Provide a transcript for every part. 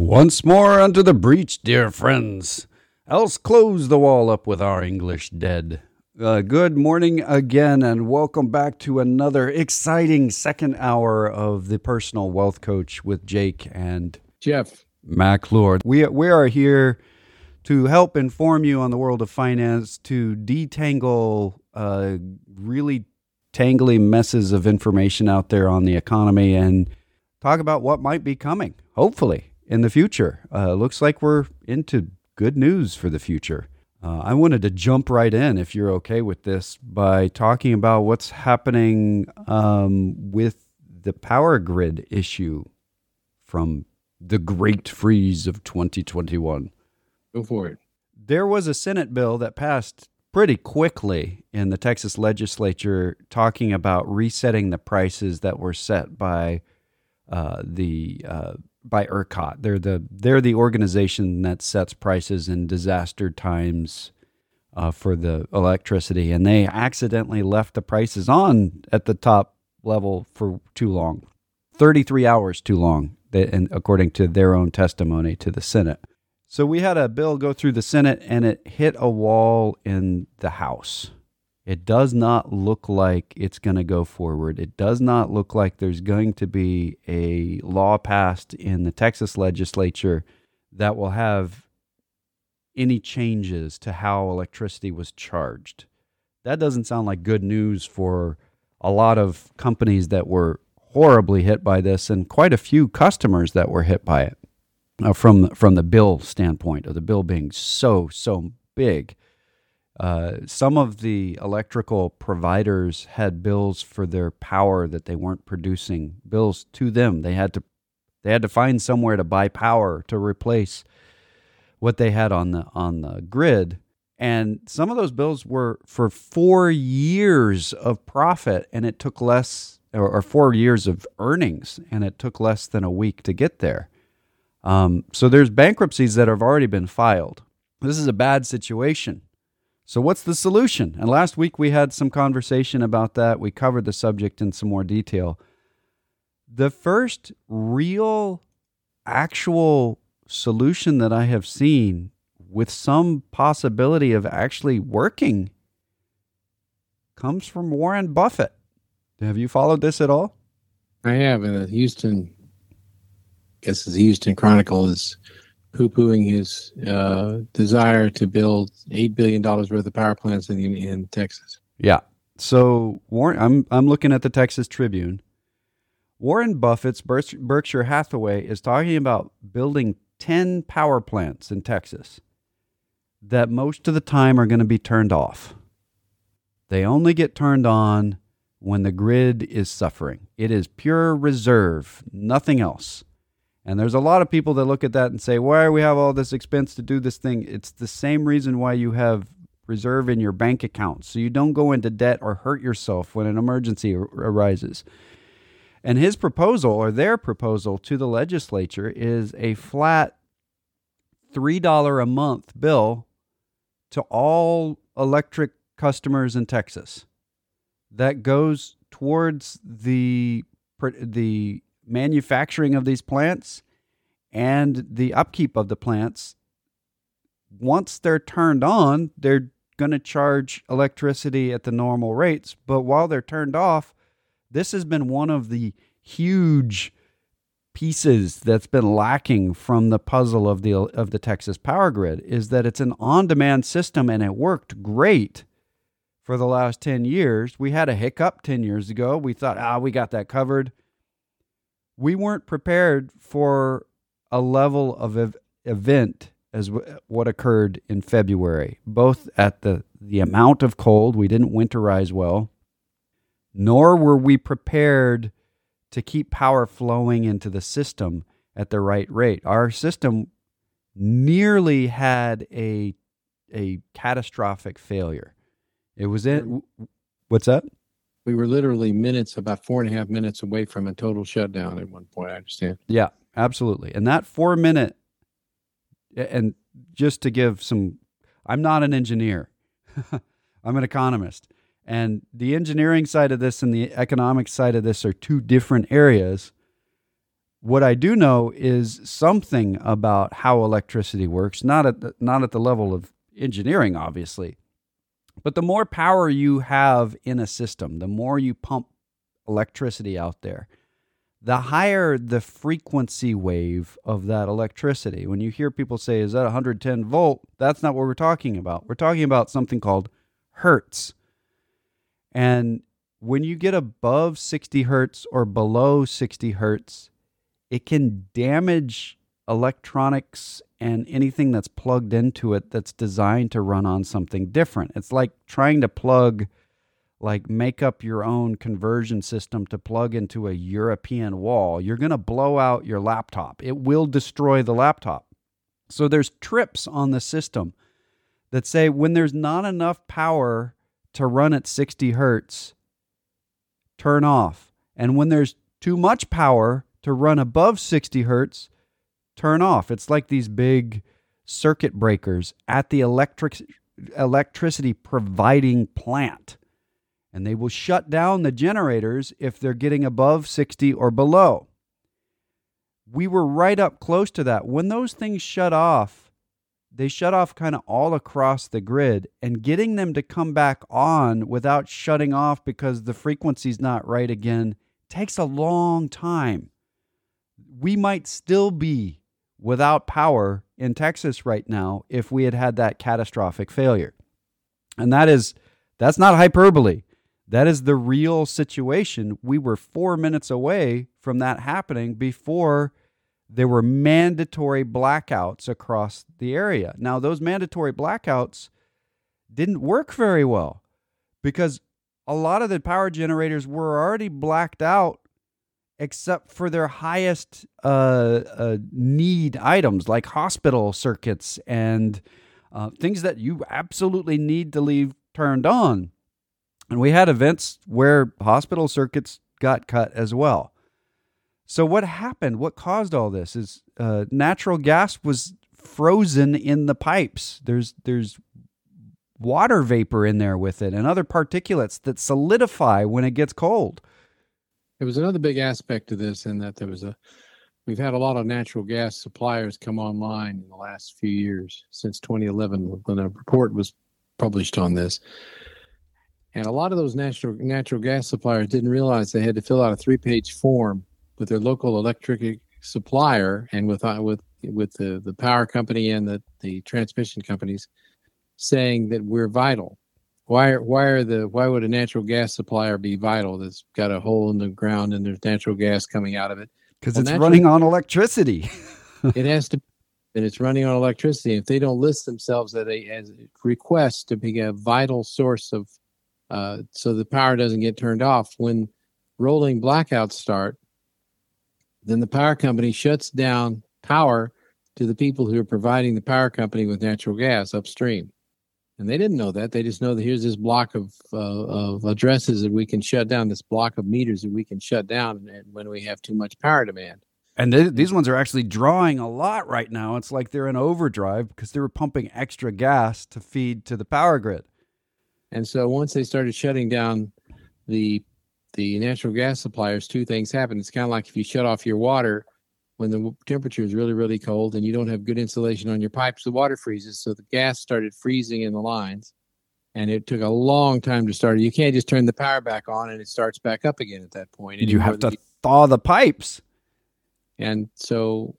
Once more unto the breach, dear friends, else close the wall up with our English dead. Good morning again, and welcome back to another exciting second hour of the Personal Wealth Coach with Jake and Jeff McClure. We are here to help inform you on the world of finance, to detangle really tangly messes of information out there on the economy, and talk about what might be coming, hopefully, in the future. Looks like we're into good news for the future. I wanted to jump right in, if you're okay with this, by talking about what's happening with the power grid issue from the Great Freeze of 2021. Go for it. There was a Senate bill that passed pretty quickly in the Texas legislature talking about resetting the prices that were set by by ERCOT. They're the organization that sets prices in disaster times for the electricity, and they accidentally left the prices on at the top level for too long, 33 hours too long, and according to their own testimony to the Senate. So we had a bill go through the Senate, and it hit a wall in the House. It does not look like it's going to go forward. It does not look like there's going to be a law passed in the Texas legislature that will have any changes to how electricity was charged. That doesn't sound like good news for a lot of companies that were horribly hit by this, and quite a few customers that were hit by it from the bill standpoint, of the bill being so big. Some of the electrical providers had bills for their power that they weren't producing, bills to them. They had to find somewhere to buy power to replace what they had on the grid. And some of those bills were for 4 years of profit, and it took less, or 4 years of earnings, and it took less than a week to get there. So there's bankruptcies that have already been filed. This is a bad situation. So what's the solution? And last week we had some conversation about that. We covered the subject in some more detail. The first real, actual solution that I have seen with some possibility of actually working comes from Warren Buffett. Have you followed this at all? I have. And the Houston Chronicle is poo-pooing his desire to build $8 billion worth of power plants in Texas. Yeah. So Warren, I'm looking at the Texas Tribune. Warren Buffett's Berkshire Hathaway is talking about building 10 power plants in Texas that most of the time are going to be turned off. They only get turned on when the grid is suffering. It is pure reserve, nothing else. And there's a lot of people that look at that and say, why do we have all this expense to do this thing? It's the same reason why you have reserve in your bank account, so you don't go into debt or hurt yourself when an emergency arises. And his proposal, or their proposal to the legislature, is a flat $3 a month bill to all electric customers in Texas that goes towards the manufacturing of these plants and the upkeep of the plants. Once they're turned on, they're going to charge electricity at the normal rates. But while they're turned off, this has been one of the huge pieces that's been lacking from the puzzle of the Texas power grid, is that it's an on-demand system, and it worked great for the last 10 years. We had a hiccup 10 years ago. We thought, we got that covered. We weren't prepared for a level of event as what occurred in February, both at the amount of cold. We didn't winterize well, nor were we prepared to keep power flowing into the system at the right rate. Our system nearly had a catastrophic failure. It was in... What's that? We were literally about 4.5 minutes away from a total shutdown at one point, I understand. Yeah, absolutely. And that 4 minute, and just to give some, I'm not an engineer. I'm an economist. And the engineering side of this and the economic side of this are two different areas. What I do know is something about how electricity works, not at the level of engineering, obviously, but the more power you have in a system, the more you pump electricity out there, the higher the frequency wave of that electricity. When you hear people say, is that 110 volt? That's not what we're talking about. We're talking about something called hertz. And when you get above 60 hertz or below 60 hertz, it can damage electronics and anything that's plugged into it that's designed to run on something different. It's like trying to make up your own conversion system to plug into a European wall. You're going to blow out your laptop. It will destroy the laptop. So there's trips on the system that say when there's not enough power to run at 60 hertz, turn off. And when there's too much power to run above 60 hertz, turn off. It's like these big circuit breakers at the electricity providing plant. And they will shut down the generators if they're getting above 60 or below. We were right up close to that. When those things shut off, they shut off kind of all across the grid, and getting them to come back on without shutting off because the frequency's not right again takes a long time. We might still be without power in Texas right now if we had had that catastrophic failure. And that's not hyperbole. That is the real situation. We were 4 minutes away from that happening before there were mandatory blackouts across the area. Now, those mandatory blackouts didn't work very well because a lot of the power generators were already blacked out except for their highest need items like hospital circuits and things that you absolutely need to leave turned on. And we had events where hospital circuits got cut as well. So what happened? What caused all this is natural gas was frozen in the pipes. There's water vapor in there with it and other particulates that solidify when it gets cold. There was another big aspect to this in that we've had a lot of natural gas suppliers come online in the last few years, since 2011 when a report was published on this. And a lot of those natural gas suppliers didn't realize they had to fill out a 3-page form with their local electric supplier and with the power company and the transmission companies, saying that we're vital. Why would a natural gas supplier be vital that's got a hole in the ground and there's natural gas coming out of it? Because it's running on electricity. It has to, and it's running on electricity. If they don't list themselves as a request to be a vital source of, so the power doesn't get turned off, when rolling blackouts start, then the power company shuts down power to the people who are providing the power company with natural gas upstream. And they didn't know that. They just know that here's this block of addresses that we can shut down, this block of meters that we can shut down when we have too much power demand. And these ones are actually drawing a lot right now. It's like they're in overdrive because they were pumping extra gas to feed to the power grid. And so once they started shutting down the natural gas suppliers, two things happen. It's kind of like if you shut off your water when the temperature is really, really cold and you don't have good insulation on your pipes, the water freezes. So the gas started freezing in the lines, and it took a long time to start. You can't just turn the power back on and it starts back up again at that point. You have to thaw the pipes. And so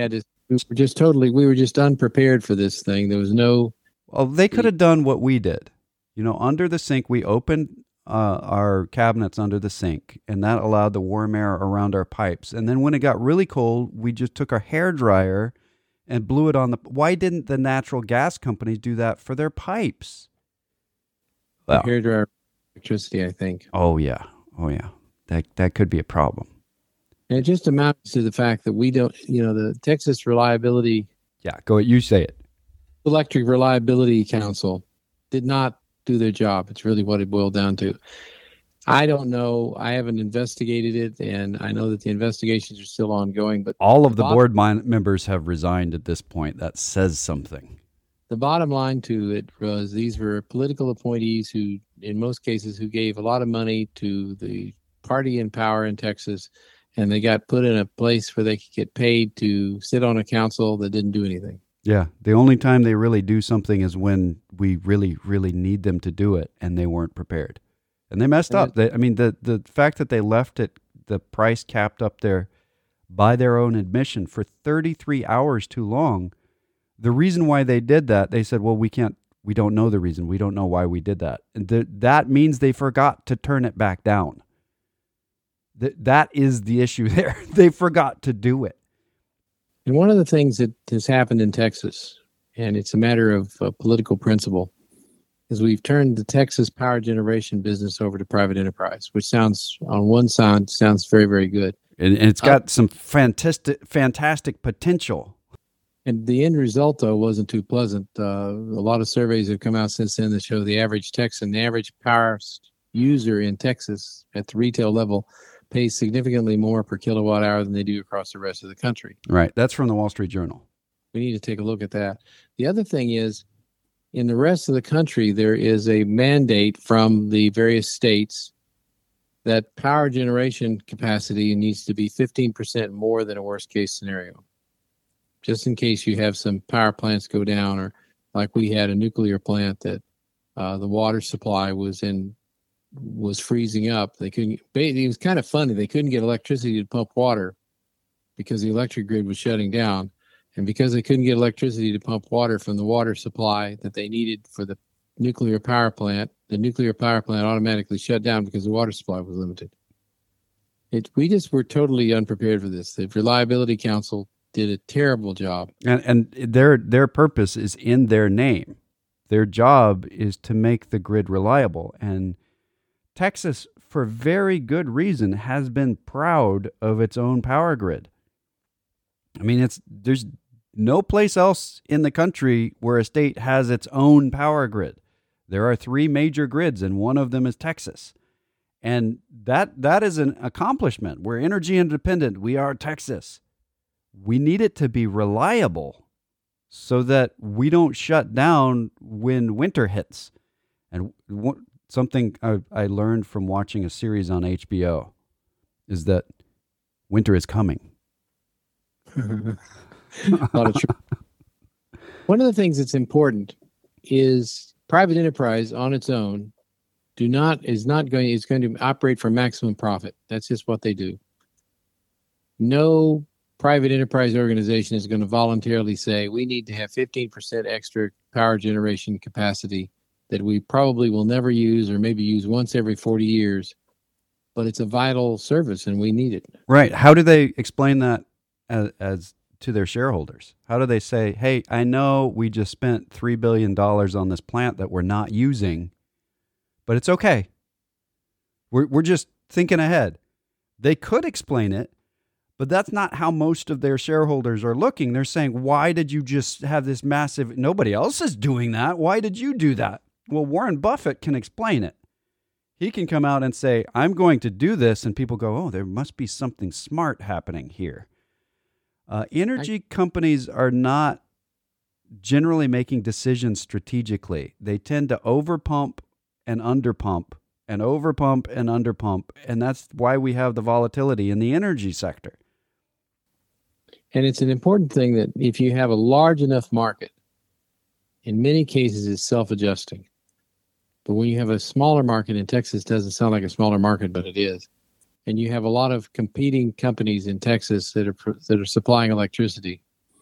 we were just unprepared for this thing. There was no... Well, they could have done what we did. Under the sink, we opened our cabinets under the sink, and that allowed the warm air around our pipes. And then when it got really cold, we just took our hairdryer and blew it on the... Why didn't the natural gas companies do that for their pipes? Well, hairdryer electricity, I think. Oh, yeah. That could be a problem. And it just amounts to the fact that we don't, the Texas Reliability... Yeah, go ahead. You say it. Electric Reliability Council did not do their job. It's really what it boiled down to. I don't know. I haven't investigated it, and I know that the investigations are still ongoing. But all of the board members have resigned at this point. That says something. The bottom line to it was these were political appointees who, in most cases, who gave a lot of money to the party in power in Texas and they got put in a place where they could get paid to sit on a council that didn't do anything. Yeah, the only time they really do something is when we really, really need them to do it, and they weren't prepared. And they messed up. The fact that they left the price capped up there by their own admission for 33 hours too long, the reason why they did that, they said, well, we don't know the reason. We don't know why we did that. And that means they forgot to turn it back down. That is the issue there. They forgot to do it. And one of the things that has happened in Texas, and it's a matter of political principle, is we've turned the Texas power generation business over to private enterprise, which sounds, on one side, sounds very, very good. And it's got some fantastic potential. And the end result, though, wasn't too pleasant. A lot of surveys have come out since then that show the average Texan, the average power user in Texas at the retail level pays significantly more per kilowatt hour than they do across the rest of the country. Right. That's from the Wall Street Journal. We need to take a look at that. The other thing is, in the rest of the country, there is a mandate from the various states that power generation capacity needs to be 15% more than a worst case scenario. Just in case you have some power plants go down, or like we had a nuclear plant that the water supply was freezing up. They couldn't. It was kind of funny. They couldn't get electricity to pump water because the electric grid was shutting down, and because they couldn't get electricity to pump water from the water supply that they needed for the nuclear power plant, the nuclear power plant automatically shut down because the water supply was limited. We just were totally unprepared for this. The Reliability Council did a terrible job, and their purpose is in their name. Their job is to make the grid reliable, and Texas, for very good reason, has been proud of its own power grid. I mean, there's no place else in the country where a state has its own power grid. There are 3 major grids, and one of them is Texas. And that is an accomplishment. We're energy independent. We are Texas. We need it to be reliable so that we don't shut down when winter hits. And something I learned from watching a series on HBO is that winter is coming. A lot of truth. One of the things that's important is private enterprise on its own is going to operate for maximum profit. That's just what they do. No private enterprise organization is going to voluntarily say we need to have 15% extra power generation capacity that we probably will never use, or maybe use once every 40 years, but it's a vital service and we need it. Right. How do they explain that as to their shareholders? How do they say, hey, I know we just spent $3 billion on this plant that we're not using, but it's okay. We're just thinking ahead. They could explain it, but that's not how most of their shareholders are looking. They're saying, why did you just have this massive, nobody else is doing that. Why did you do that? Well, Warren Buffett can explain it. He can come out and say, I'm going to do this. And people go, oh, there must be something smart happening here. Energy companies are not generally making decisions strategically. They tend to overpump and underpump and overpump and underpump. And that's why we have the volatility in the energy sector. And it's an important thing that if you have a large enough market, in many cases it's self-adjusting. But when you have a smaller market, in Texas, it doesn't sound like a smaller market, but it is. And you have a lot of competing companies in Texas that are supplying electricity.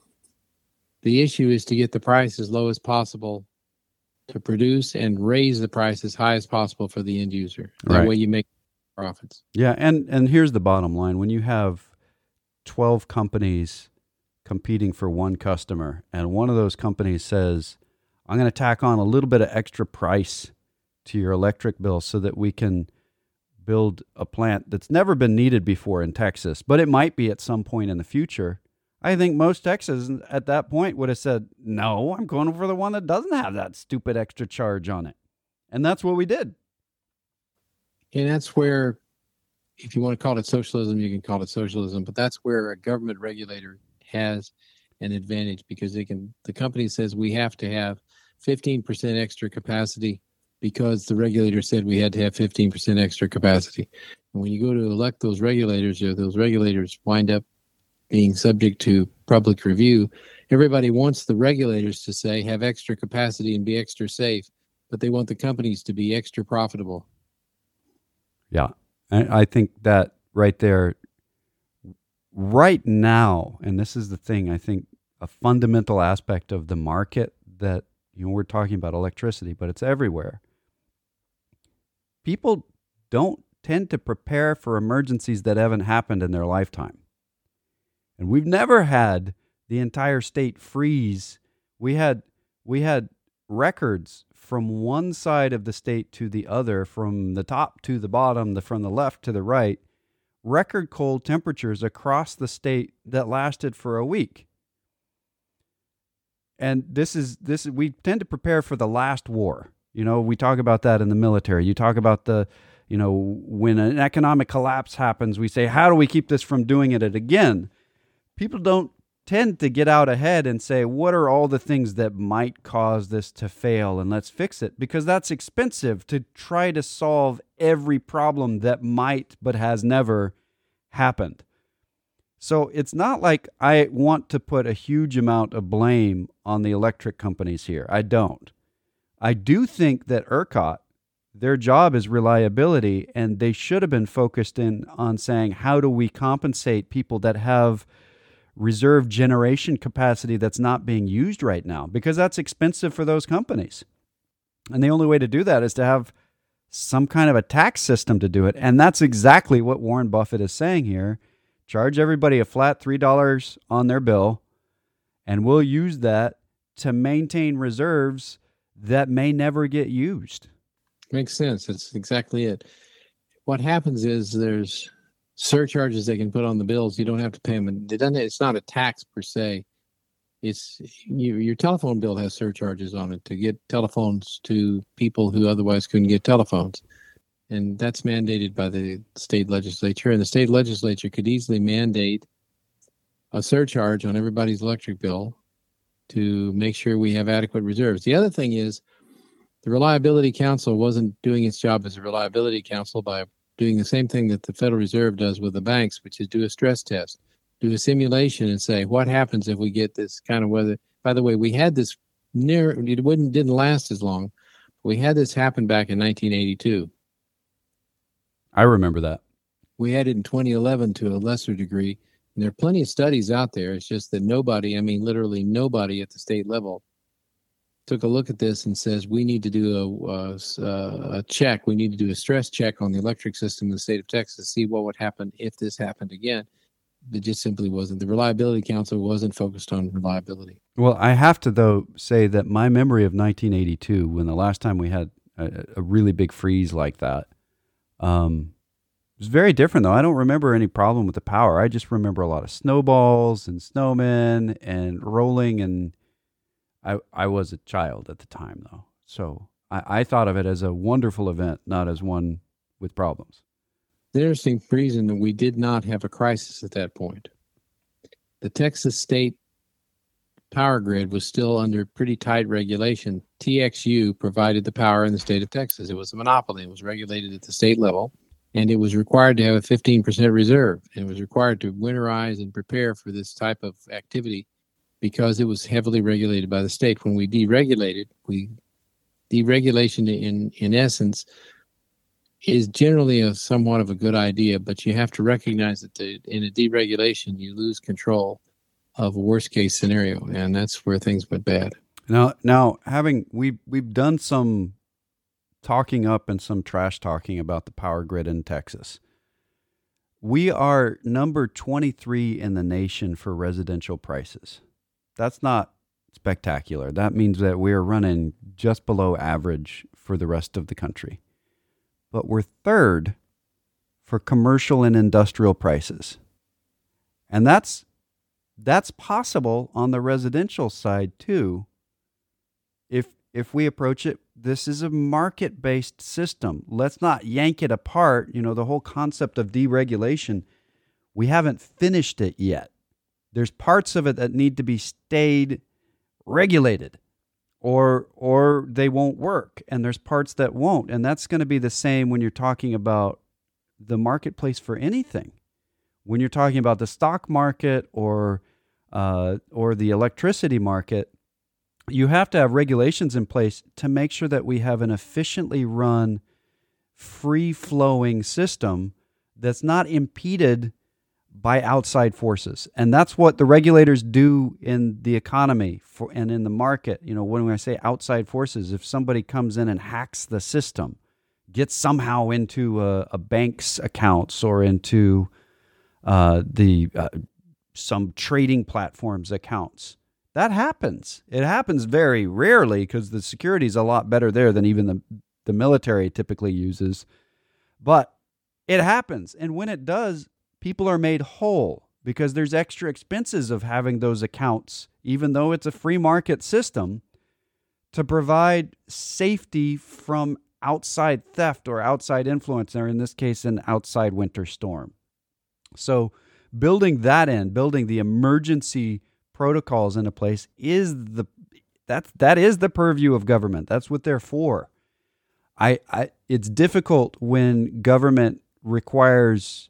The issue is to get the price as low as possible to produce and raise the price as high as possible for the end user. That way you make profits. Yeah, and here's the bottom line. When you have 12 companies competing for one customer, and one of those companies says, I'm going to tack on a little bit of extra price to your electric bill so that we can build a plant that's never been needed before in Texas, but it might be at some point in the future. I think most Texans at that point would have said, no, I'm going for the one that doesn't have that stupid extra charge on it. And that's what we did. And that's where, if you want to call it socialism, you can call it socialism, but that's where a government regulator has an advantage, because the company says we have to have 15% extra capacity because the regulator said we had to have 15% extra capacity. And when you go to elect those regulators wind up being subject to public review. Everybody wants the regulators to say have extra capacity and be extra safe, but they want the companies to be extra profitable. Yeah. I think that right there, right now, and this is the thing, I think a fundamental aspect of the market that, we're talking about electricity, but it's everywhere. People don't tend to prepare for emergencies that haven't happened in their lifetime. And we've never had the entire state freeze. We had records from one side of the state to the other, from the top to the bottom, from the left to the right, record cold temperatures across the state that lasted for a week. And this is we tend to prepare for the last war. We talk about that in the military. You talk about when an economic collapse happens, we say, how do we keep this from doing it again? People don't tend to get out ahead and say, what are all the things that might cause this to fail, and let's fix it, because that's expensive to try to solve every problem that might but has never happened. So it's not like I want to put a huge amount of blame on the electric companies here. I don't. I do think that ERCOT, their job is reliability, and they should have been focused in on saying, how do we compensate people that have reserve generation capacity that's not being used right now, because that's expensive for those companies. And the only way to do that is to have some kind of a tax system to do it. And that's exactly what Warren Buffett is saying here. Charge everybody a flat $3 on their bill, and we'll use that to maintain reserves that may never get used. Makes sense. That's exactly it. What happens is there's surcharges they can put on the bills. You don't have to pay them. It's not a tax per se. It's your telephone bill has surcharges on it to get telephones to people who otherwise couldn't get telephones. And that's mandated by the state legislature. And the state legislature could easily mandate a surcharge on everybody's electric bill to make sure we have adequate reserves. The other thing is the Reliability Council wasn't doing its job as a Reliability Council by doing the same thing that the Federal Reserve does with the banks, which is do a stress test, do a simulation, and say, what happens if we get this kind of weather? By the way, we had this didn't last as long. We had this happen back in 1982. I remember that. We had it in 2011 to a lesser degree. And there are plenty of studies out there. It's just that literally nobody at the state level took a look at this and says, we need to do a check. We need to do a stress check on the electric system in the state of Texas to see what would happen if this happened again. It just simply wasn't. The Reliability Council wasn't focused on reliability. Well, I have to, though, say that my memory of 1982, when the last time we had a really big freeze like that, was very different, though. I don't remember any problem with the power. I just remember a lot of snowballs and snowmen and rolling, and I was a child at the time, though. So I thought of it as a wonderful event, not as one with problems. The interesting reason that we did not have a crisis at that point. The Texas state power grid was still under pretty tight regulation. TXU provided the power in the state of Texas. It was a monopoly. It was regulated at the state level, and it was required to have a 15% reserve. And it was required to winterize and prepare for this type of activity because it was heavily regulated by the state. When we deregulated, deregulation in essence is generally a somewhat of a good idea, but you have to recognize that in a deregulation, you lose control of a worst case scenario, and that's where things went bad. Now we've done some talking up and some trash talking about the power grid in Texas. We are number 23 in the nation for residential prices. That's not spectacular. That means that we're running just below average for the rest of the country. But we're third for commercial and industrial prices. And that's possible on the residential side too. If we approach it, this is a market-based system. Let's not yank it apart. The whole concept of deregulation, we haven't finished it yet. There's parts of it that need to be stayed regulated, or they won't work, and there's parts that won't. And that's going to be the same when you're talking about the marketplace for anything. When you're talking about the stock market or the electricity market, you have to have regulations in place to make sure that we have an efficiently run, free-flowing system that's not impeded by outside forces. And that's what the regulators do in the economy and in the market. When I say outside forces, if somebody comes in and hacks the system, gets somehow into a bank's accounts or into some trading platform's accounts, that happens. It happens very rarely because the security is a lot better there than even the military typically uses. But it happens. And when it does, people are made whole because there's extra expenses of having those accounts, even though it's a free market system, to provide safety from outside theft or outside influence, or in this case, an outside winter storm. So building the emergency protocols into place that is the purview of government. That's what they're for. It's difficult when government requires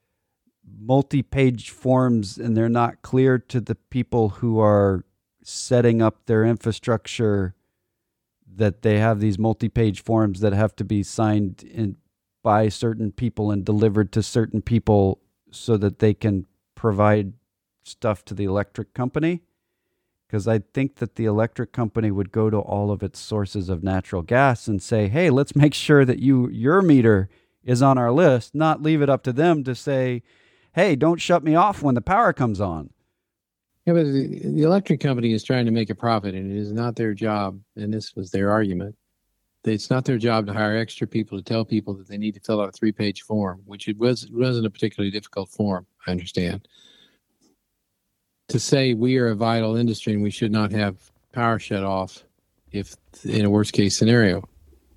multi-page forms and they're not clear to the people who are setting up their infrastructure, that they have these multi-page forms that have to be signed by certain people and delivered to certain people so that they can provide stuff to the electric company. Because I think that the electric company would go to all of its sources of natural gas and say, hey, let's make sure that your meter is on our list, not leave it up to them to say, hey, don't shut me off when the power comes on. Yeah, but the electric company is trying to make a profit, and it is not their job, and this was their argument, that it's not their job to hire extra people to tell people that they need to fill out a 3-page form, which wasn't a particularly difficult form, I understand, to say we are a vital industry and we should not have power shut off if in a worst-case scenario.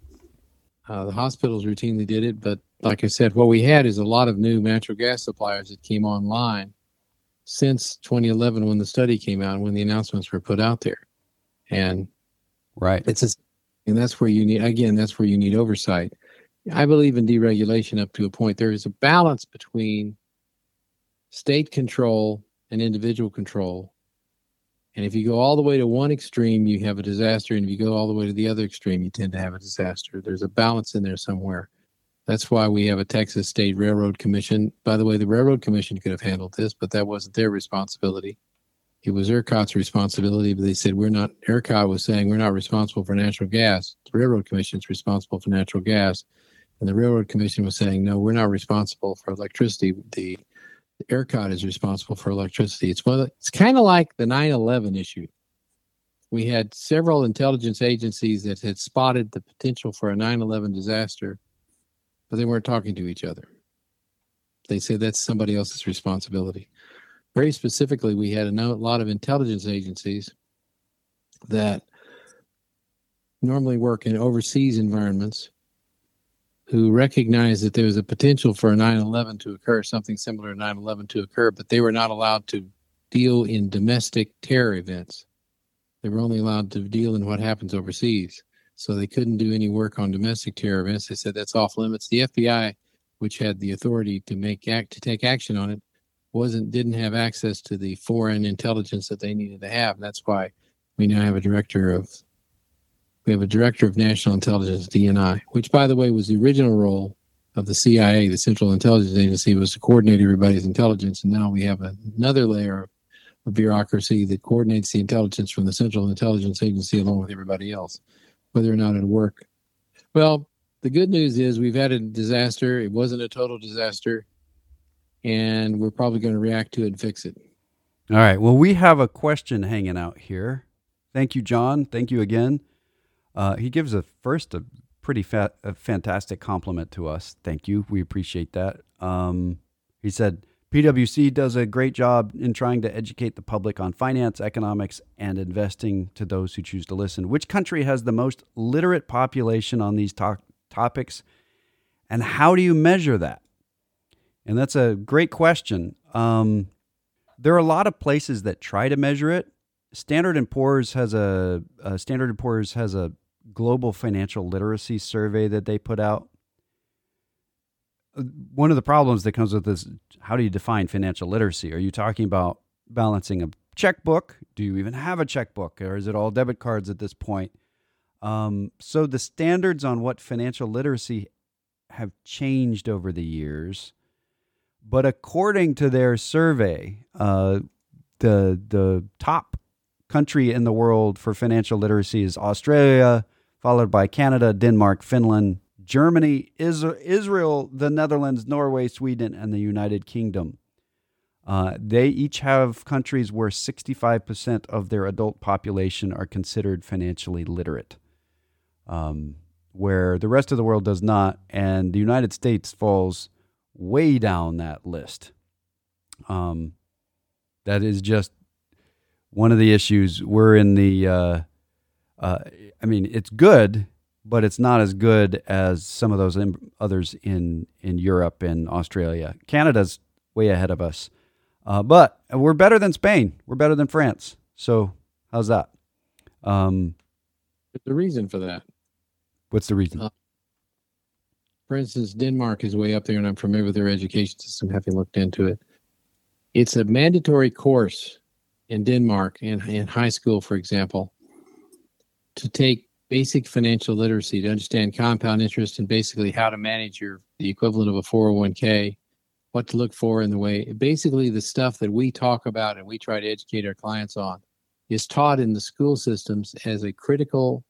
The hospitals routinely did it, but like I said, what we had is a lot of new natural gas suppliers that came online since 2011 when the study came out and when the announcements were put out there. And right, and that's where you need oversight. I believe in deregulation up to a point. There is a balance between state control and individual control. And if you go all the way to one extreme, you have a disaster. And if you go all the way to the other extreme, you tend to have a disaster. There's a balance in there somewhere. That's why we have a Texas State Railroad Commission. By the way, the Railroad Commission could have handled this, but that wasn't their responsibility. It was ERCOT's responsibility, but they said ERCOT was saying we're not responsible for natural gas. The Railroad Commission is responsible for natural gas. And the Railroad Commission was saying, no, we're not responsible for electricity. The ERCOT is responsible for electricity. It's kind of like the 9/11 issue. We had several intelligence agencies that had spotted the potential for a 9/11 disaster, but they weren't talking to each other. They said that's somebody else's responsibility. Very specifically, we had a lot of intelligence agencies that normally work in overseas environments who recognized that there was a potential for a 9/11 to occur, something similar to 9/11 to occur, but they were not allowed to deal in domestic terror events. They were only allowed to deal in what happens overseas. So they couldn't do any work on domestic terror events. They said that's off limits. The FBI, which had the authority to take action on it, didn't have access to the foreign intelligence that they needed to have. And that's why we now have a director of national intelligence, DNI, which, by the way, was the original role of the CIA, the Central Intelligence Agency, was to coordinate everybody's intelligence. And now we have another layer of bureaucracy that coordinates the intelligence from the Central Intelligence Agency along with everybody else, whether or not it'll work. Well, the good news is we've had a disaster. It wasn't a total disaster, and we're probably going to react to it and fix it. All right. Well, we have a question hanging out here. Thank you, John. Thank you again. He gives a pretty fantastic compliment to us. Thank you. We appreciate that. He said, PwC does a great job in trying to educate the public on finance, economics, and investing to those who choose to listen. Which country has the most literate population on these topics, and how do you measure that? And that's a great question. There are a lot of places that try to measure it. Standard and Poor's has a global financial literacy survey that they put out. One of the problems that comes with this, how do you define financial literacy? Are you talking about balancing a checkbook? Do you even have a checkbook, or is it all debit cards at this point? So the standards on what financial literacy have changed over the years. But according to their survey, the top country in the world for financial literacy is Australia, followed by Canada, Denmark, Finland, Germany, Israel, the Netherlands, Norway, Sweden, and the United Kingdom. They each have countries where 65% of their adult population are considered financially literate, where the rest of the world does not, and the United States falls way down that list. That is just one of the issues. We're in the, it's good, but it's not as good as some of those others in Europe and Australia. Canada's way ahead of us. But we're better than Spain. We're better than France. So how's that? There's a reason for that. What's the reason? For instance, Denmark is way up there, and I'm familiar with their education system, having looked into it. It's a mandatory course in Denmark, in high school, for example, to take basic financial literacy, to understand compound interest and basically how to manage the equivalent of a 401k, what to look for in the way. Basically, the stuff that we talk about and we try to educate our clients on is taught in the school systems as a critical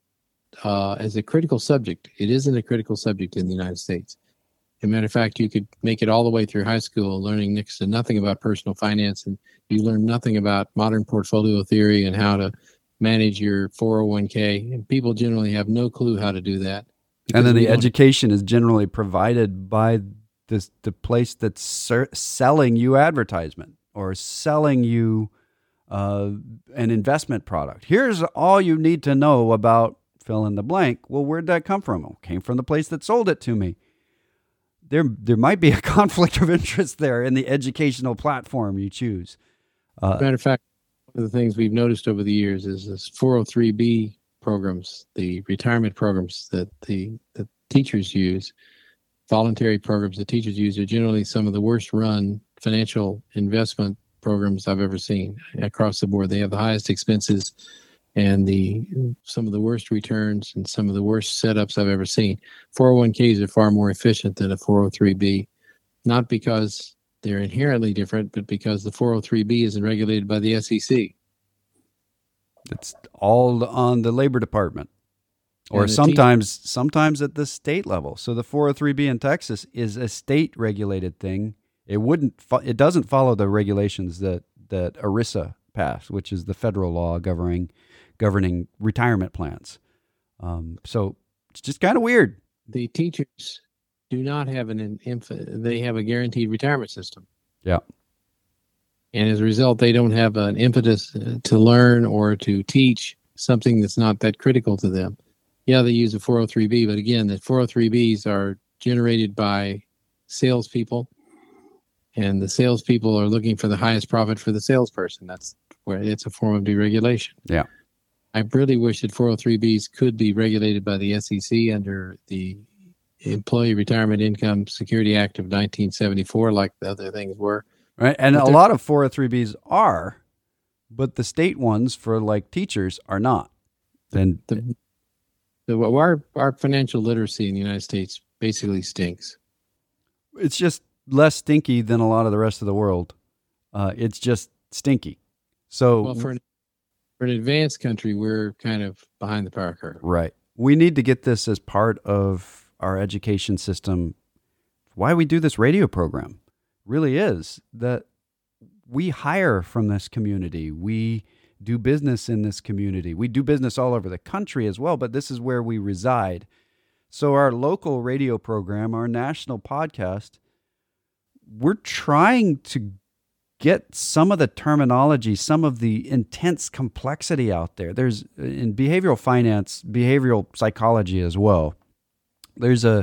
subject. It isn't a critical subject in the United States. As a matter of fact, you could make it all the way through high school, learning next to nothing about personal finance, and you learn nothing about modern portfolio theory and how to manage your 401k. And people generally have no clue how to do that. And then the education is generally provided by the place that's selling you advertisement or selling you an investment product. Here's all you need to know about fill in the blank. Well, where'd that come from? It came from the place that sold it to me. There might be a conflict of interest there in the educational platform you choose. Matter of fact, one of the things we've noticed over the years is this 403B programs, the retirement programs that the teachers use, voluntary programs that teachers use, are generally some of the worst run financial investment programs I've ever seen across the board. They have the highest expenses and some of the worst returns and some of the worst setups I've ever seen. 401ks are far more efficient than a 403b, not because they're inherently different, but because the 403b isn't regulated by the SEC. It's all on the Labor Department, or sometimes at the state level. So the 403b in Texas is a state regulated thing. It doesn't follow the regulations that ERISA passed, which is the federal law governing retirement plans. So it's just kind of weird. The teachers do not have they have a guaranteed retirement system. Yeah. And as a result, they don't have an impetus to learn or to teach something that's not that critical to them. Yeah, they use a 403b, but again, the 403bs are generated by salespeople, and the salespeople are looking for the highest profit for the salesperson. That's where it's a form of deregulation. Yeah. I really wish that 403bs could be regulated by the SEC under the Employee Retirement Income Security Act of 1974, like the other things were. Right, and a lot of 403bs are, but the state ones for like teachers are not. Then our financial literacy in the United States basically stinks. It's just less stinky than a lot of the rest of the world. It's just stinky. So for an advanced country, we're kind of behind the power curve. Right. We need to get this as part of our education system. Why we do this radio program really is that we hire from this community. We do business in this community. We do business all over the country as well, but this is where we reside. So our local radio program, our national podcast, we're trying to get some of the terminology, some of the intense complexity out there. There's in behavioral finance, behavioral psychology as well. There's a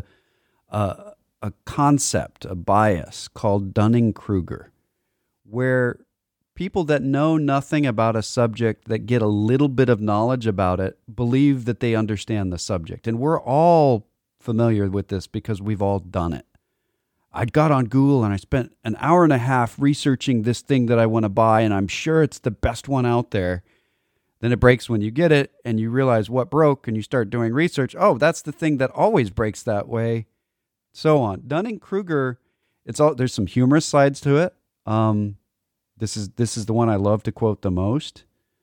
concept, a bias called Dunning-Kruger, where people that know nothing about a subject that get a little bit of knowledge about it believe that they understand the subject. And we're all familiar with this because we've all done it. I got on Google and I spent an hour and a half researching this thing that I want to buy, and I'm sure it's the best one out there. Then it breaks when you get it and you realize what broke and you start doing research. Oh, that's the thing that always breaks that way. So on. Dunning-Kruger, there's some humorous sides to it. This is the one I love to quote the most.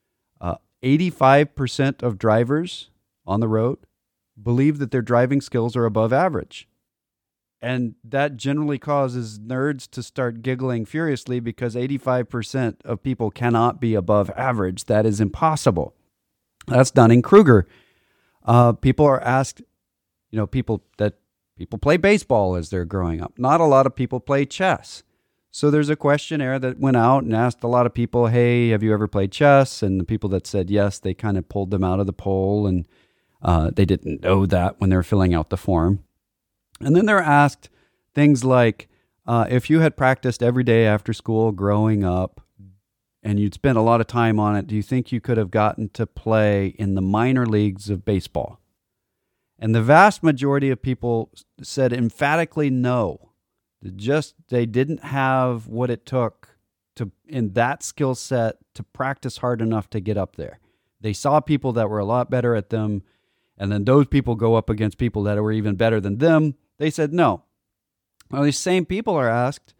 85% of drivers on the road believe that their driving skills are above average. And that generally causes nerds to start giggling furiously because 85% of people cannot be above average. That is impossible. That's Dunning-Kruger. People are asked, people play baseball as they're growing up. Not a lot of people play chess. So there's a questionnaire that went out and asked a lot of people, hey, have you ever played chess? And the people that said yes, they kind of pulled them out of the poll, and they didn't know that when they were filling out the form. And then they're asked things like, if you had practiced every day after school growing up and you'd spent a lot of time on it, do you think you could have gotten to play in the minor leagues of baseball? And the vast majority of people said emphatically no. They didn't have what it took in that skill set to practice hard enough to get up there. They saw people that were a lot better at them, and then those people go up against people that were even better than them. They said no. Well, these same people are asked,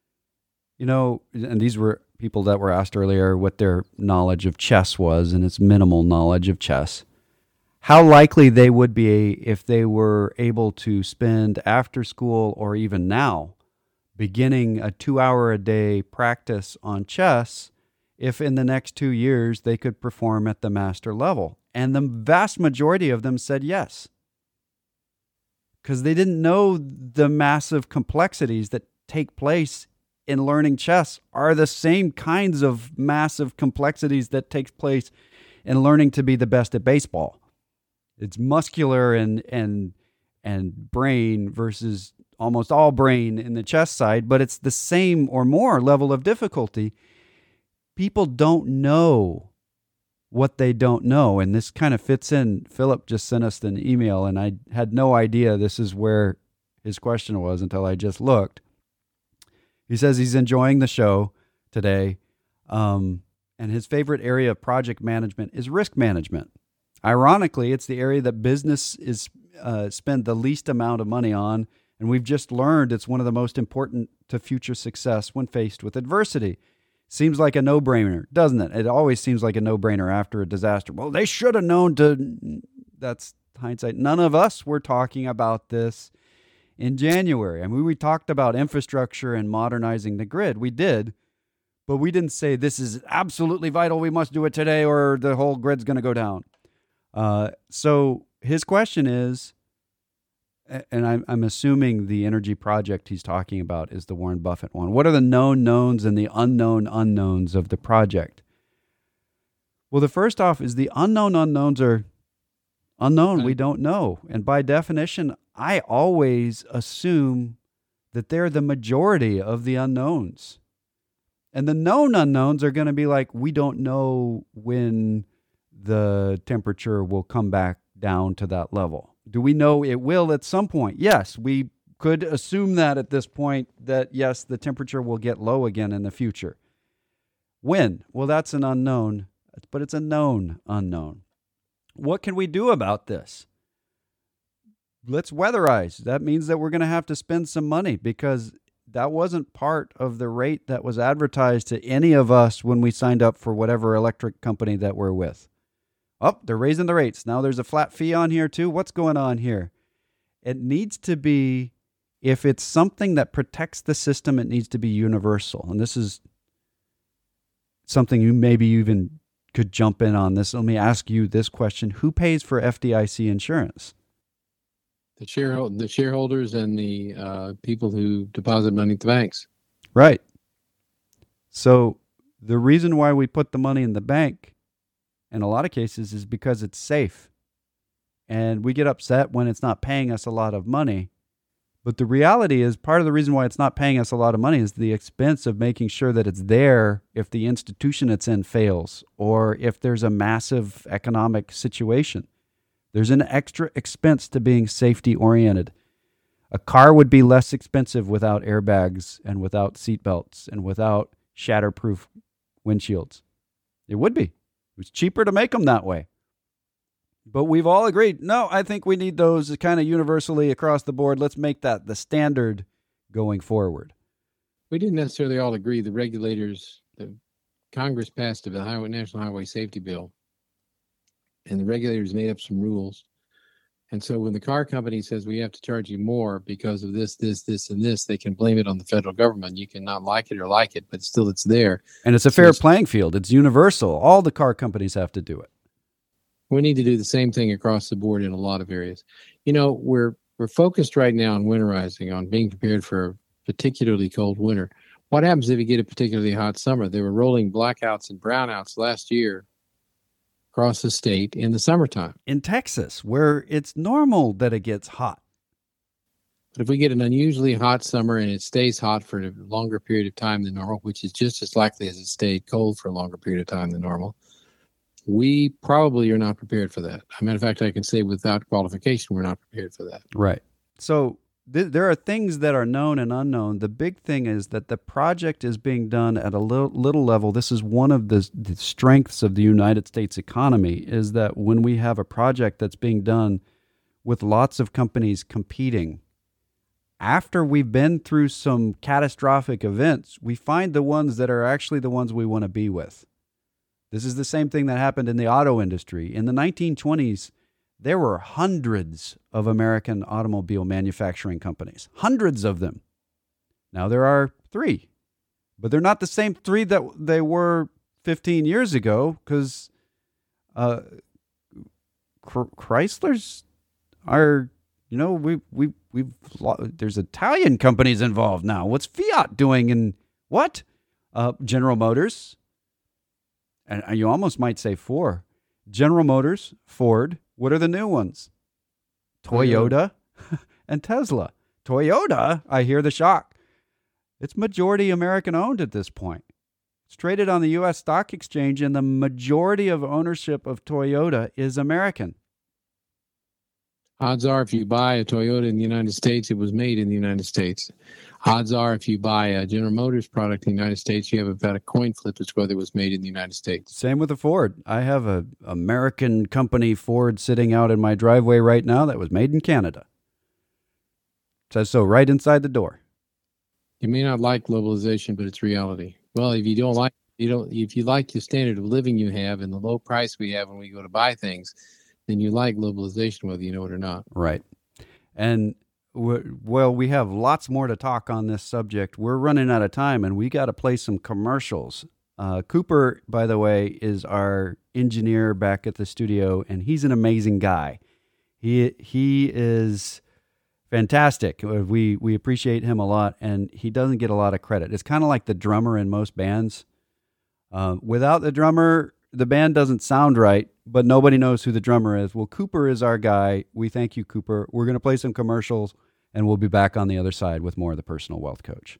and these were people that were asked earlier what their knowledge of chess was, and it's minimal knowledge of chess. How likely they would be if they were able to spend after school or even now beginning a 2-hour-a-day practice on chess if in the next 2 years they could perform at the master level. And the vast majority of them said yes, because they didn't know the massive complexities that take place in learning chess are the same kinds of massive complexities that takes place in learning to be the best at baseball. It's muscular and brain versus almost all brain in the chess side, but it's the same or more level of difficulty. People don't know what they don't know, and this kind of fits in. Philip just sent us an email, and I had no idea this is where his question was until I just looked. He says he's enjoying the show today, and his favorite area of project management is risk management. Ironically, it's the area that business is spend the least amount of money on, and we've just learned it's one of the most important to future success when faced with adversity. Seems like a no-brainer, doesn't it? It always seems like a no-brainer after a disaster. Well, they should have known to... That's hindsight. None of us were talking about this in January. I mean, we talked about infrastructure and modernizing the grid. We did, but we didn't say this is absolutely vital. We must do it today or the whole grid's going to go down. So his question is, and I'm assuming the energy project he's talking about is the Warren Buffett one. What are the known knowns and the unknown unknowns of the project? Well, the first off is the unknown unknowns are unknown. We don't know. And by definition, I always assume that they're the majority of the unknowns. And the known unknowns are going to be like, we don't know when the temperature will come back down to that level. Do we know it will at some point? Yes, we could assume that at this point that, yes, the temperature will get low again in the future. When? Well, that's an unknown, but it's a known unknown. What can we do about this? Let's weatherize. That means that we're going to have to spend some money because that wasn't part of the rate that was advertised to any of us when we signed up for whatever electric company that we're with. Oh, they're raising the rates. Now there's a flat fee on here too. What's going on here? It needs to be, if it's something that protects the system, it needs to be universal. And this is something you maybe even could jump in on this. Let me ask you this question. Who pays for FDIC insurance? The shareholders and the people who deposit money at the banks. Right. So the reason why we put the money in the bank in a lot of cases is because it's safe. And we get upset when it's not paying us a lot of money. But the reality is, part of the reason why it's not paying us a lot of money is the expense of making sure that it's there if the institution it's in fails or if there's a massive economic situation. There's an extra expense to being safety oriented. A car would be less expensive without airbags and without seatbelts and without shatterproof windshields. It would be. It was cheaper to make them that way. But we've all agreed, no, I think we need those kind of universally across the board. Let's make that the standard going forward. We didn't necessarily all agree. The regulators, the Congress passed the National Highway Safety Bill, and the regulators made up some rules. And so when the car company says we have to charge you more because of this, and this, they can blame it on the federal government. You can not like it or like it, but still it's there. And it's a fair playing field. It's universal. All the car companies have to do it. We need to do the same thing across the board in a lot of areas. We're focused right now on winterizing, on being prepared for a particularly cold winter. What happens if you get a particularly hot summer? There were rolling blackouts and brownouts last year across the state in the summertime. In Texas, where it's normal that it gets hot. But if we get an unusually hot summer and it stays hot for a longer period of time than normal, which is just as likely as it stayed cold for a longer period of time than normal, we probably are not prepared for that. As a matter of fact, I can say without qualification, we're not prepared for that. Right. So there are things that are known and unknown. The big thing is that the project is being done at a little level. This is one of the strengths of the United States economy, is that when we have a project that's being done with lots of companies competing, after we've been through some catastrophic events, we find the ones that are actually the ones we want to be with. This is the same thing that happened in the auto industry. In the 1920s, there were hundreds of American automobile manufacturing companies, hundreds of them. Now there are 3, but they're not the same 3 that they were 15 years ago, because Chryslers are, there's Italian companies involved now. What's Fiat doing? And what? General Motors. And you almost might say 4. General Motors, Ford. What are the new ones? Toyota and Tesla. Toyota, I hear the shock. It's majority American owned at this point. It's traded on the U.S. Stock Exchange, and the majority of ownership of Toyota is American. Odds are, if you buy a Toyota in the United States, it was made in the United States. Odds are, if you buy a General Motors product in the United States, you have about a coin flip as to whether it was made in the United States. Same with a Ford. I have a American company Ford sitting out in my driveway right now that was made in Canada. Says so right inside the door. You may not like globalization, but it's reality. Well, if you if you like the standard of living you have and the low price we have when we go to buy things, then you like globalization, whether you know it or not. Right. And we have lots more to talk on this subject. We're running out of time, and we got to play some commercials. Cooper, by the way, is our engineer back at the studio, and he's an amazing guy. He is fantastic. We appreciate him a lot, and he doesn't get a lot of credit. It's kind of like the drummer in most bands. Without the drummer, the band doesn't sound right, but nobody knows who the drummer is. Well, Cooper is our guy. We thank you, Cooper. We're going to play some commercials, and we'll be back on the other side with more of the Personal Wealth Coach.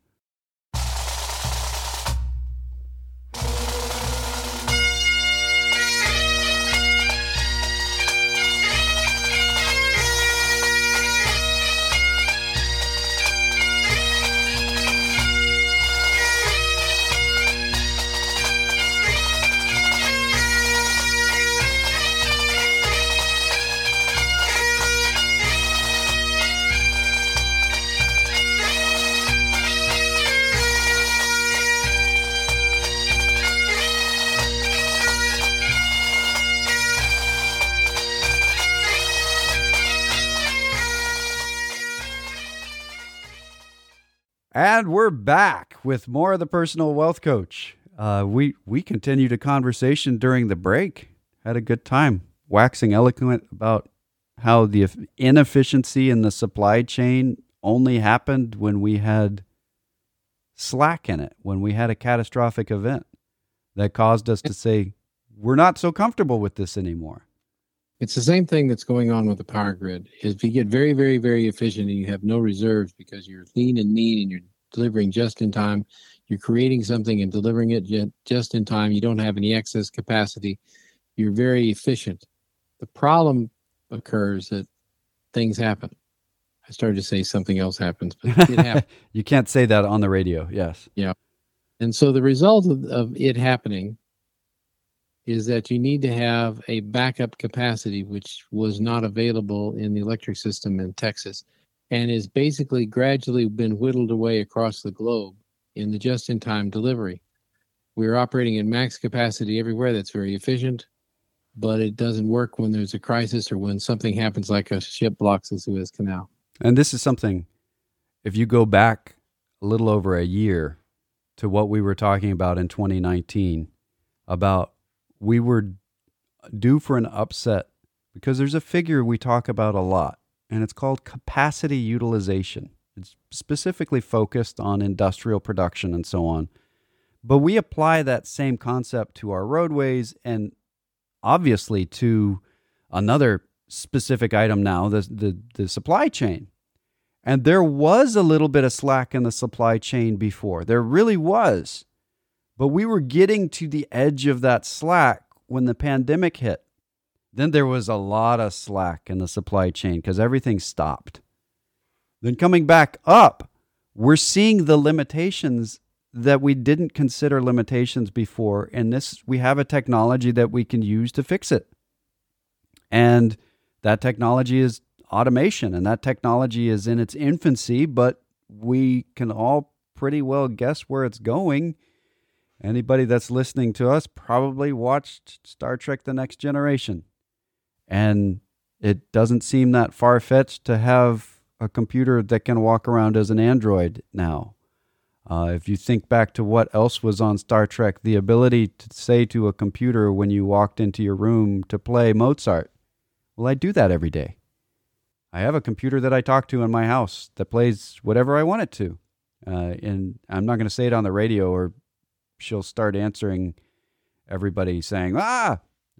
And we're back with more of the Personal Wealth Coach. We continued a conversation during the break. Had a good time waxing eloquent about how the inefficiency in the supply chain only happened when we had slack in it, when we had a catastrophic event that caused us to say, we're not so comfortable with this anymore. It's the same thing that's going on with the power grid. If you get very, very, very efficient and you have no reserves because you're lean and mean and you're delivering just in time, you're creating something and delivering it just in time, you don't have any excess capacity, you're very efficient. The problem occurs that things happen. I started to say something else happens, but it happens. You can't say that on the radio. Yes. Yeah. And so the result of it happening is that you need to have a backup capacity, which was not available in the electric system in Texas and is basically gradually been whittled away across the globe in the just-in-time delivery. We're operating in max capacity everywhere. That's very efficient, but it doesn't work when there's a crisis or when something happens like a ship blocks the Suez Canal. And this is something, if you go back a little over a year to what we were talking about in 2019, about we were due for an upset because there's a figure we talk about a lot, and it's called capacity utilization. It's specifically focused on industrial production and so on. But we apply that same concept to our roadways and obviously to another specific item now, the supply chain. And there was a little bit of slack in the supply chain before. There really was. But we were getting to the edge of that slack when the pandemic hit. Then there was a lot of slack in the supply chain because everything stopped. Then coming back up, we're seeing the limitations that we didn't consider limitations before. And we have a technology that we can use to fix it. And that technology is automation, and that technology is in its infancy, but we can all pretty well guess where it's going. Anybody that's listening to us probably watched Star Trek: The Next Generation. And it doesn't seem that far-fetched to have a computer that can walk around as an android now. If you think back to what else was on Star Trek, the ability to say to a computer when you walked into your room to play Mozart. Well, I do that every day. I have a computer that I talk to in my house that plays whatever I want it to. And I'm not going to say it on the radio or she'll start answering everybody saying, ah!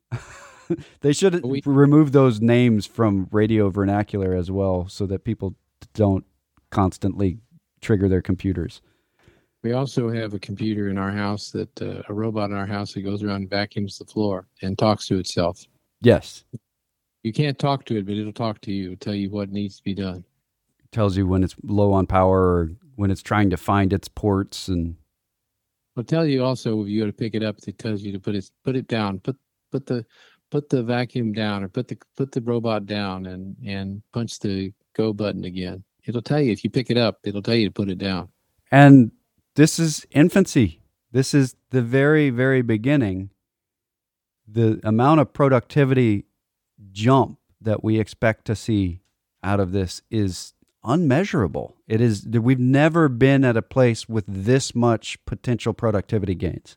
They should remove those names from radio vernacular as well so that people don't constantly trigger their computers. We also have a computer in our house a robot in our house that goes around and vacuums the floor and talks to itself. Yes. You can't talk to it, but it'll talk to you. It'll tell you what needs to be done. It tells you when it's low on power or when it's trying to find its ports. And it'll tell you also if you go to pick it up, it tells you to put it down, put the vacuum down, or put the robot down and punch the go button again. It'll tell you if you pick it up, it'll tell you to put it down. And this is infancy. This is the very, very beginning. The amount of productivity jump that we expect to see out of this is unmeasurable. We've never been at a place with this much potential productivity gains.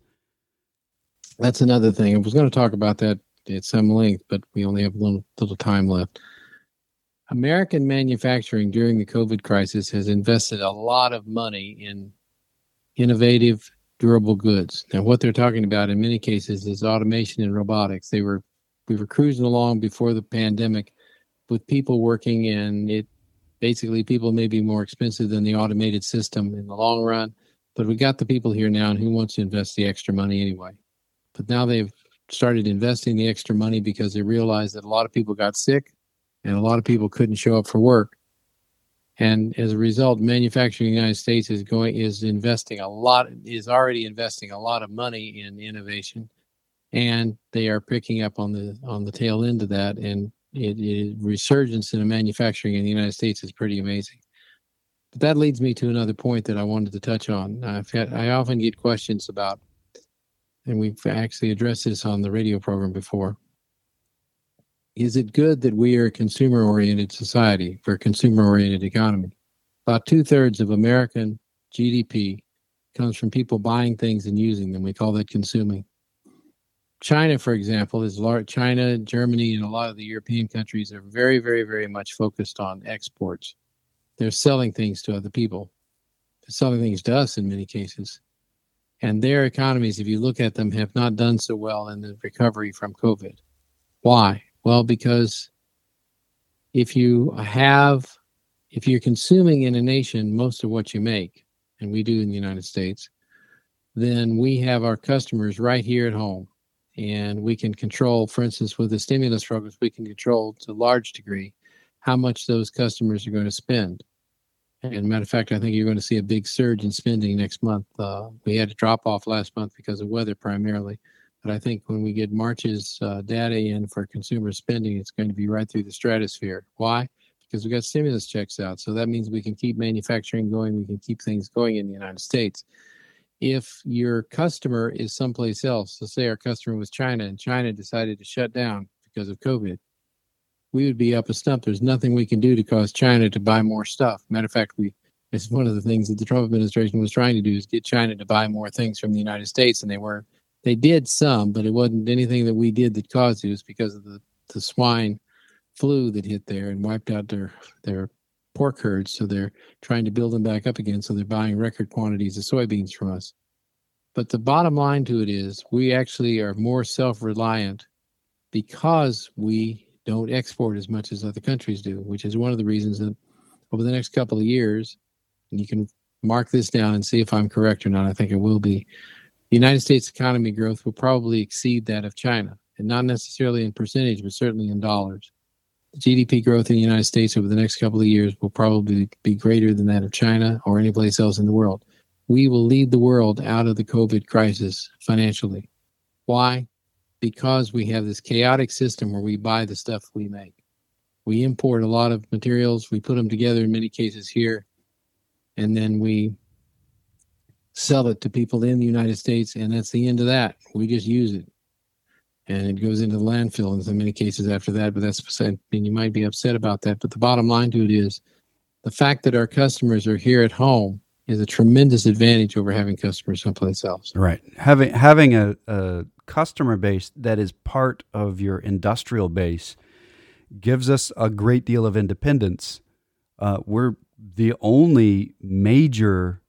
That's another thing. I was going to talk about that at some length, but we only have a little time left. American manufacturing during the COVID crisis has invested a lot of money in innovative, durable goods. Now, what they're talking about in many cases is automation and robotics. We were cruising along before the pandemic with people working, and basically people may be more expensive than the automated system in the long run, but we got the people here now, and who wants to invest the extra money anyway? But now they've started investing the extra money because they realized that a lot of people got sick and a lot of people couldn't show up for work. And as a result, manufacturing in the United States is already investing a lot of money in innovation, and they are picking up on the tail end of that. And resurgence in manufacturing in the United States is pretty amazing. But that leads me to another point that I wanted to touch on. I often get questions about, and we've actually addressed this on the radio program before. Is it good that we are a consumer-oriented society, for a consumer-oriented economy? About 2/3 of American GDP comes from people buying things and using them. We call that consuming. China, for example, is large. China, Germany, and a lot of the European countries are very, very, very much focused on exports. They're selling things to other people. They're selling things to us in many cases. And their economies, if you look at them, have not done so well in the recovery from COVID. Why? Well, because if you're consuming in a nation most of what you make, and we do in the United States, then we have our customers right here at home. And we can control, for instance, with the stimulus programs, we can control to a large degree how much those customers are going to spend. And matter of fact, I think you're going to see a big surge in spending next month. We had a drop off last month because of weather primarily. But I think when we get March's data in for consumer spending, it's going to be right through the stratosphere. Why? Because we got stimulus checks out. So that means we can keep manufacturing going. We can keep things going in the United States. If your customer is someplace else, let's say our customer was China and China decided to shut down because of COVID, we would be up a stump. There's nothing we can do to cause China to buy more stuff. Matter of fact, it's one of the things that the Trump administration was trying to do is get China to buy more things from the United States. And they did some, but it wasn't anything that we did that caused it. It was because of the swine flu that hit there and wiped out their pork herds. So they're trying to build them back up again. So they're buying record quantities of soybeans from us. But the bottom line to it is we actually are more self-reliant because we don't export as much as other countries do, which is one of the reasons that over the next couple of years, and you can mark this down and see if I'm correct or not, I think it will be, the United States economy growth will probably exceed that of China, and not necessarily in percentage, but certainly in dollars. GDP growth in the United States over the next couple of years will probably be greater than that of China or any place else in the world. We will lead the world out of the COVID crisis financially. Why? Because we have this chaotic system where we buy the stuff we make. We import a lot of materials, we put them together in many cases here, and then we sell it to people in the United States, and that's the end of that. We just use it. And it goes into the landfill in many cases after that, but and you might be upset about that. But the bottom line to it is the fact that our customers are here at home is a tremendous advantage over having customers someplace else. Right. Having a customer base that is part of your industrial base gives us a great deal of independence. We're the only major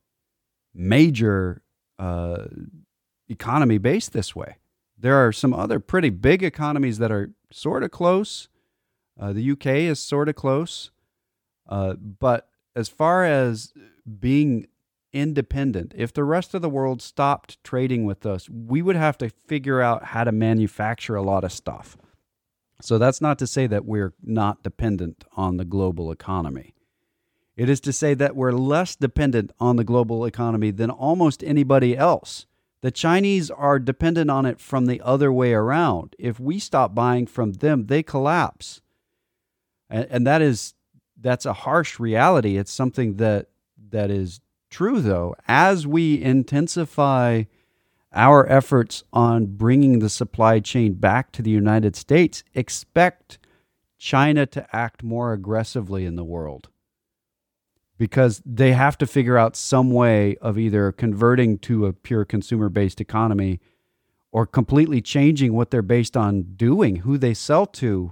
economy based this way. There are some other pretty big economies that are sort of close. The UK is sort of close. But as far as being independent, if the rest of the world stopped trading with us, we would have to figure out how to manufacture a lot of stuff. So that's not to say that we're not dependent on the global economy. It is to say that we're less dependent on the global economy than almost anybody else. The Chinese are dependent on it from the other way around. If we stop buying from them, they collapse. And that's a harsh reality. It's something that is true, though. As we intensify our efforts on bringing the supply chain back to the United States, expect China to act more aggressively in the world, because they have to figure out some way of either converting to a pure consumer-based economy or completely changing what they're based on doing, who they sell to.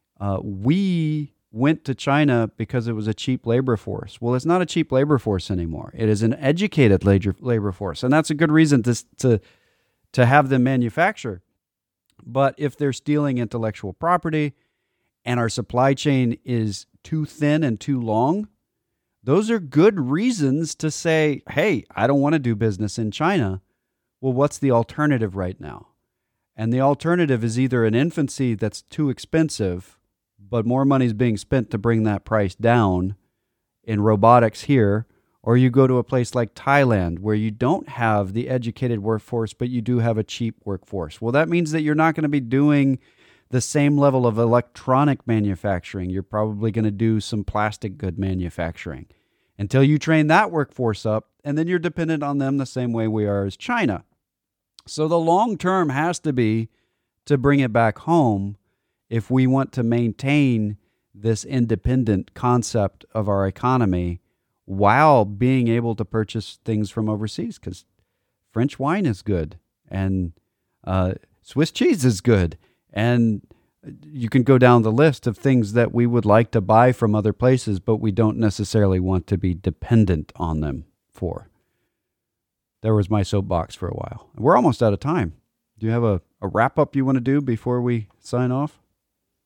We went to China because it was a cheap labor force. Well, it's not a cheap labor force anymore. It is an educated labor force, and that's a good reason to have them manufacture. But if they're stealing intellectual property and our supply chain is too thin and too long, those are good reasons to say, hey, I don't want to do business in China. Well, what's the alternative right now? And the alternative is either an infancy that's too expensive, but more money is being spent to bring that price down in robotics here, or you go to a place like Thailand where you don't have the educated workforce, but you do have a cheap workforce. Well, that means that you're not going to be doing the same level of electronic manufacturing. You're probably going to do some plastic good manufacturing until you train that workforce up, and then you're dependent on them the same way we are as China. So the long term has to be to bring it back home if we want to maintain this independent concept of our economy while being able to purchase things from overseas, because French wine is good and Swiss cheese is good. And you can go down the list of things that we would like to buy from other places, but we don't necessarily want to be dependent on them for. There was my soapbox for a while. We're almost out of time. Do you have a wrap-up you want to do before we sign off?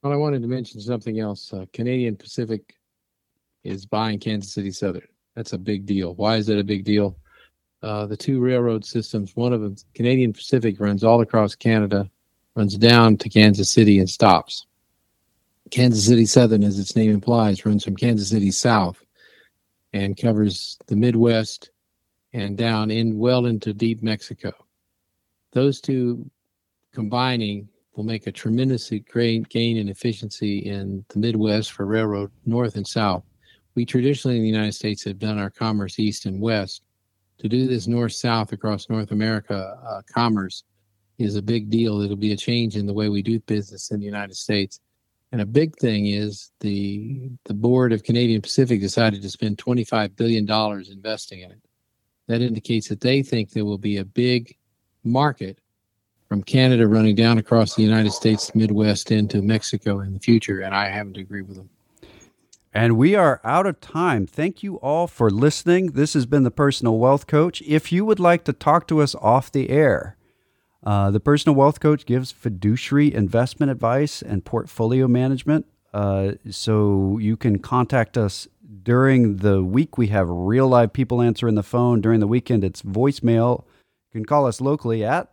Well, I wanted to mention something else. Canadian Pacific is buying Kansas City Southern. That's a big deal. Why is that a big deal? The two railroad systems, one of them, Canadian Pacific, runs all across Canada, runs down to Kansas City and stops. Kansas City Southern, as its name implies, runs from Kansas City south and covers the Midwest and down well into deep Mexico. Those two combining will make a tremendous gain in efficiency in the Midwest for railroad north and south. We traditionally in the United States have done our commerce east and west. To do this north-south across North America commerce is a big deal. It'll be a change in the way we do business in the United States. And a big thing is the board of Canadian Pacific decided to spend $25 billion investing in it. That indicates that they think there will be a big market from Canada running down across the United States, Midwest into Mexico in the future, and I happen to agree with them. And we are out of time. Thank you all for listening. This has been the Personal Wealth Coach. If you would like to talk to us off the air, the Personal Wealth Coach gives fiduciary investment advice and portfolio management. So you can contact us during the week. We have real live people answering the phone. During the weekend, it's voicemail. You can call us locally at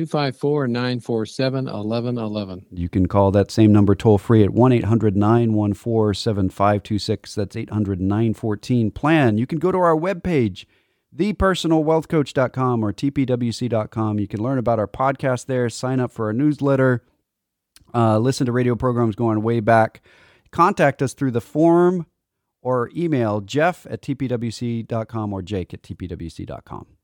254-947-1111. You can call that same number toll free at 1-800-914-7526. That's 800-914-PLAN. You can go to our webpage, thepersonalwealthcoach.com or tpwc.com. You can learn about our podcast there, sign up for our newsletter, listen to radio programs going way back. Contact us through the form or email jeff@tpwc.com or jake@tpwc.com.